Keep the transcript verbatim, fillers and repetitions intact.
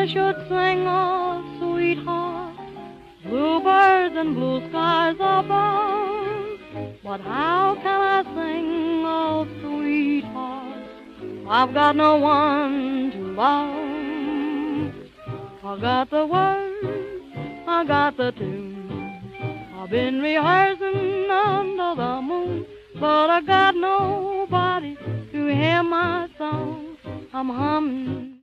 I should sing of sweethearts, bluebirds and blue skies above. But how can I sing of sweethearts? I've got no one to love. I got the words, I got the tune. I've been rehearsing under the moon, but I got nobody to hear my song. I'm humming